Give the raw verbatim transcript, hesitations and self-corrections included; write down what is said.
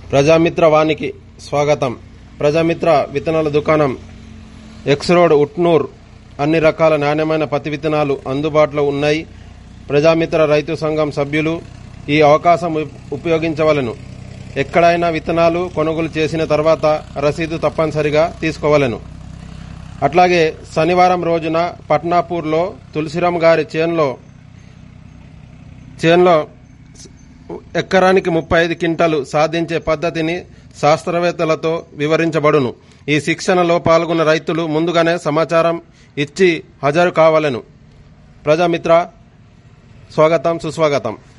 ప్రజామిత్ర వానికి స్వాగతం. ప్రజామిత్ర విత్తనాల దుకాణం, ఎక్స్ రోడ్, ఉట్నూర్. అన్ని రకాల నాణ్యమైన పత్తి విత్తనాలు అందుబాటులో ఉన్నాయి. ప్రజామిత్ర రైతు సంఘం సభ్యులు ఈ అవకాశం ఉపయోగించవలెను. ఎక్కడైనా విత్తనాలు కొనుగోలు చేసిన తర్వాత రసీదు తప్పనిసరిగా తీసుకోవలెను. అట్లాగే శనివారం రోజున పట్నాపూర్లో తులసిరామ్ గారి చేన్లో చేన్లో ఎకరానికి ముప్పై ఐదు క్వింటాలు సాధించే పద్ధతిని శాస్త్రవేత్తలతో వివరించబడును. ఈ శిక్షణలో పాల్గొన్న రైతులు ముందుగానే సమాచారం ఇచ్చి హాజరు కావాలను. ప్రజామిత్ర స్వాగతం, సుస్వాగతం.